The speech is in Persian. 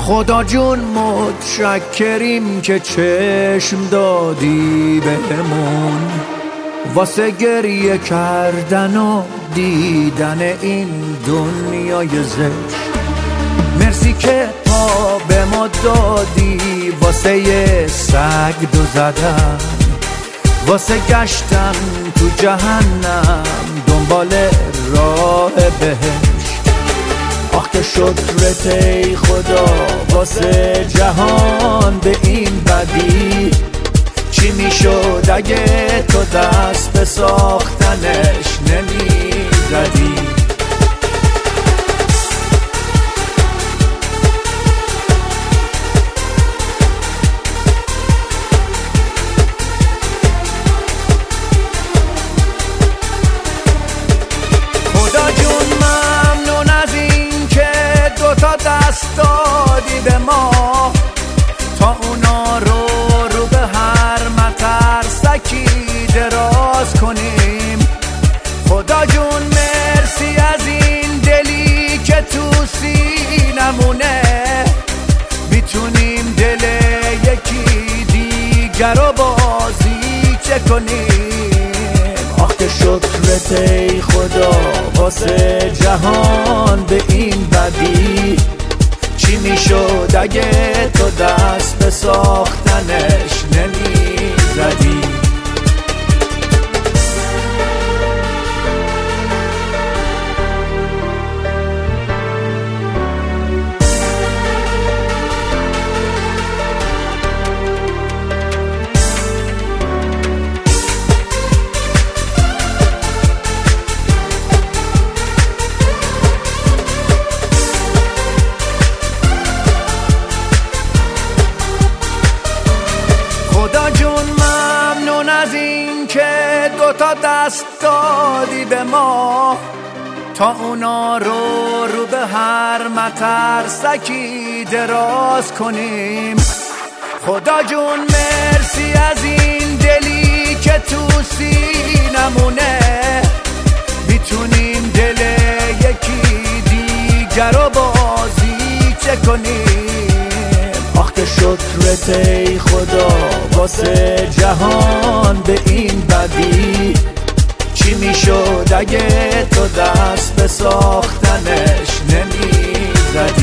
خدا جون متشکریم که چشم دادی بهمون واسه گریه کردن و دیدن این دنیای زشت. مرسی که پا به ما دادی واسه یه سگ دو زدن، واسه گشتن تو جهنم دنبال راه بهشت. آخ که شکرت ای خدا واسه جهان به این بدی. چی میشد اگه تو دست به ساختنش نمیزدی؟ خدا جون ممنون از این که دوتا دست دادی به ما تا اونا رو به هر مترسکی دراز کنیم. خدا جون مرسی از این دلی که تو سینمونه میتونیم دل یکی دیگر رو بازی چه کنیم. آخ که شکرت ای خدا واسه جهان به این بدی. چی میشد اگه تو دست به ساختنش نمیزدی؟ خدا جون ممنون از این که دوتا دست دادی به ما تا اونا رو به هر مترسکی دراز کنیم. خدا جون مرسی از این دلی که تو سینمونه میتونیم دل یکی دیگر رو بازی چه کنیم. آخ که شکرت ای خدا واسه جهان به این بدی. چی میشد اگه تو دست به ساختنش نمیزدی؟